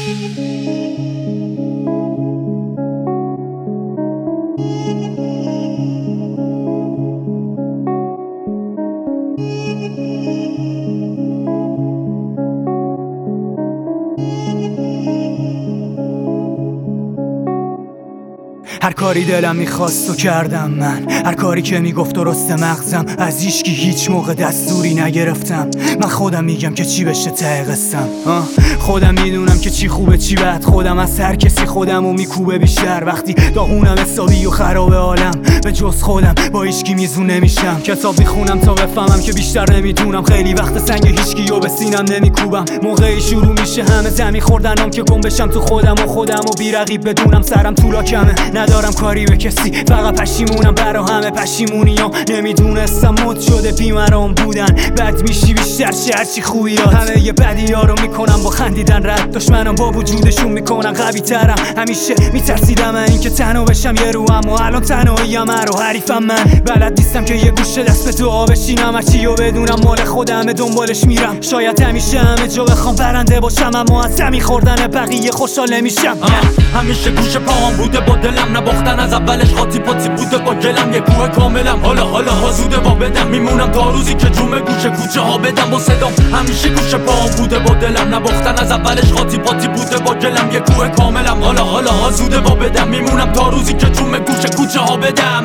هر کاری دلم میخواست و کردم من، هر کاری که میگفت درست مغزم. از هیچکی هیچ موقع دستوری نگرفتم. من خودم میگم که چی بشه ته قصم. خودم میدونم که چی خوبه چی بد. خودم از هر کسی خودمو میکوبه بیشتر. وقتی داغونم حسابی و خراب عالم، به جز خودم با هیچکی میزون نمیشم. کتاب میخونم تا بفهمم که بیشتر نمیدونم. خیلی وقت سنگ هیچکیو به سینم نمیکوبم. موقعی شروع میشه همه زمین خوردنم که گم بشم تو خودم و بی رقیب بدونم سرم طولا کمه. ندارم کاری به کسی، فقط پشیمونم برا همه پشیمونیام. نمیدونستم مد شده بیمرام بودن. بد میشی بیشتر شه هرچی خوبیات. همه یه بدی ها رو میکنم با خندیدن رد. دشمنم با وجودشون میکنن قوی ترم. همیشه میترسیدم این که تنها بشم یه رو، اما الان تنهاییم رو حریفم. من بلد نیستم که یه گوشه دست به دعا بشینم. هرچی رو بدونم مال خودمه دنبالش میرم. شاید همیشه همه جا بخوام برنده باشم، اما از زمین خوردن بقیه خوشحال نمیشم. همیشه گوشه پاهم بوده با دلم نباختن. از اولش خاطی پاتی بوده با گلم. یه کوه کاملم حالا ها زوده با بدم. میمونم تا روزی که جومه گوشه کوچه ها بدم با صدام. همیشه گوشه پاهم بوده با دلم نباختن. از اولش خاطی پاتی بوده با گلم. یه کوه کاملم حالا ها زوده با بدم. میمونم تا روزی که جومه گوشه کوچه ها بدم.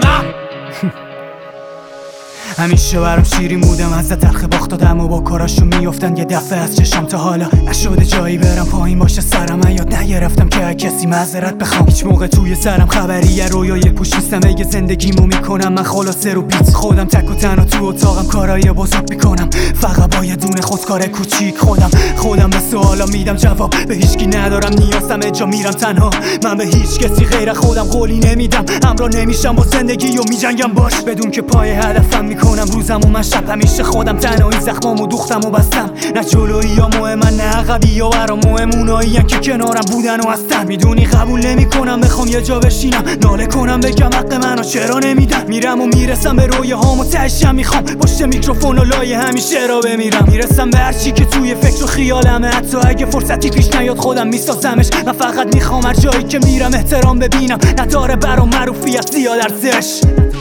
همیشه برام شیرین بودم، از تلخ باخت دادم و با کاراشو میافتن یه دفعه از چشام. تا حالا نشده جایی برم پایین باشه سرم. من یاد نگرفتم که کسی معذرت بخوام. هیچ موقع توی سرم خبریه رویای پوشیستم. اگه زندگیمو میکنم من خلاصه رو بیت. خودم تک و تنها تو اتاقم کارای بزرگ میکنم، فقط با یه دونه خودکار کوچیک. خودم به سوالا میدم جواب. به هیچکی ندارم نیازم جا میرم تنها. من به هیچ کسی غیر خودم قولی نمیدم. همراه نمیشم با زندگی و میجنگم باش. بدون که پای هدفم میکنم روزم و من شب. همیشه خودم تنهایی زخمامو دوختم و بستم. نه جلویی یا مهمن نه عقبی یا برام مهم اونایی که کنارم بودن و هستن. میدونی قبول نمیکنم بخوام یه جا بشینم ناله کنم بگم حق منو چرا نمیدن. میرم و میرسم به رویاهام و تهشم میخوام پشت میکروفون و لایه همیشه را بمیرم. میرسم به هرچی که توی فکر و خیالمه، حتی اگه فرصتی پیش نیاد خودم میسازمش. من فقط میخوام هر جایی که میرم احترام ببینم، نداره برام معروفیت زیاد ارزش.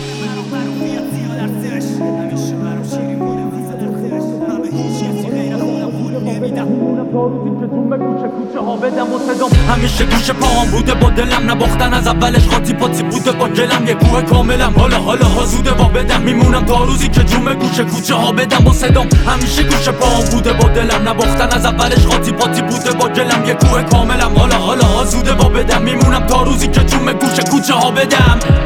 همیشه گوشه پاهم بوده با دلم نباختن. از اولش خاطی پاتی بوده با گلم. یه کوه کاملم حالا ها زوده با بدم. میمونم تا روزی که جومه گوشه کوچه ها بدم با صدام. همیشه گوشه پاهم بوده با دلم نباختن. از اولش خاطی پاتی بوده با گلم. یه کوه کاملم حالا ها زوده با بدم. میمونم تا روزی که جومه گوشه کوچه ها بدم.